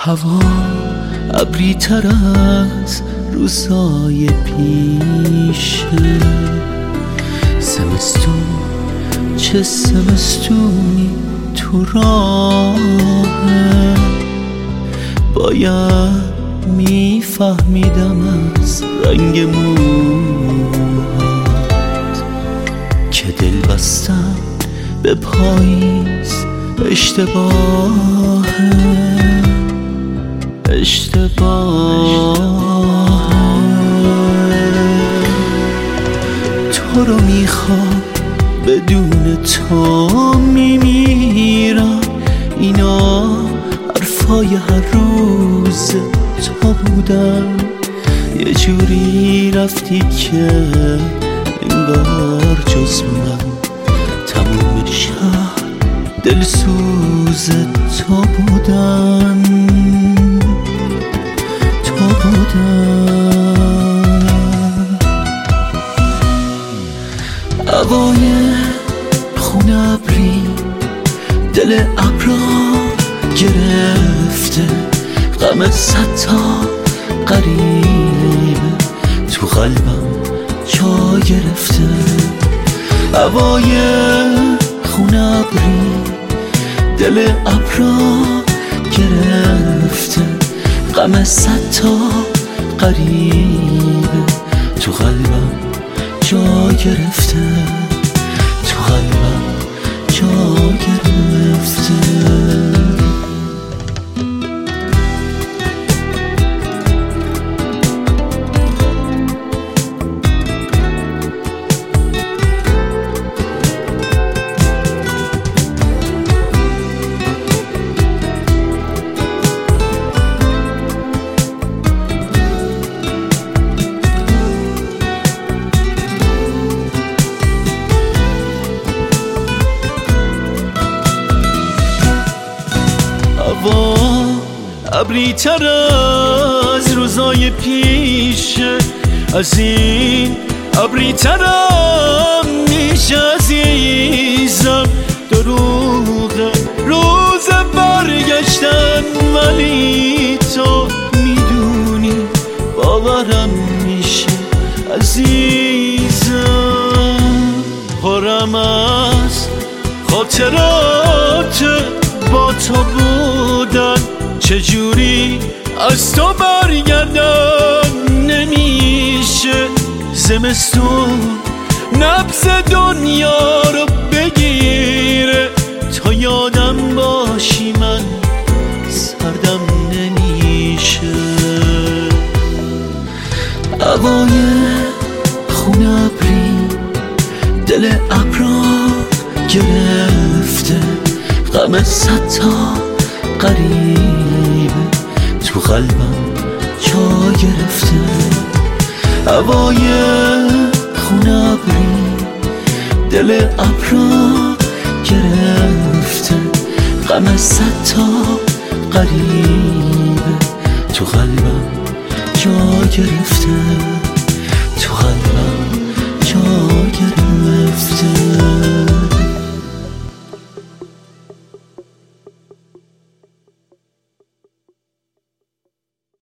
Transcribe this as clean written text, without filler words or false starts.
هوا ابری تر از روزای پیشه، زمستون چه زمستونی تو راهه. باید میفهمیدم از رنگ موهات که دل بستن به پاییز اشتباهه. تو رو میخوام، بدون تو میمیرم. اینا حرفای هر روز تو بودن، یه جوری رفتی که انگار جز من تموم شهر دلسوز تو بودن. هوای خون ابری دل ابرا گرفته، غم صد تا غریبه تو قلبم جا گرفته. هوای خون ابری دل ابرا گرفته، غم صد تا غریبه تو قلبم جا گرفته، تو قلبم جا گرفته. هوا ابری تر از روزای پیشه، از این ابری ترم میشه عزیزم. دروغه روز برگشتن، ولی تو میدونی باورم میشه عزیزم. پرم از خاطرات با تو بودن، چجوری از تو برگردن نمیشه. زمستون نبض دنیا رو بگیره، تا یادم باشی من سردم نمیشه. هوای خون ابری دل ابرا گرفته، غم صد تا غریبه تو قلبم جا گرفته. هوای خون ابری دل ابرا گرفته، غم صد تا غریبه تو قلبم جا گرفته، تو قلبم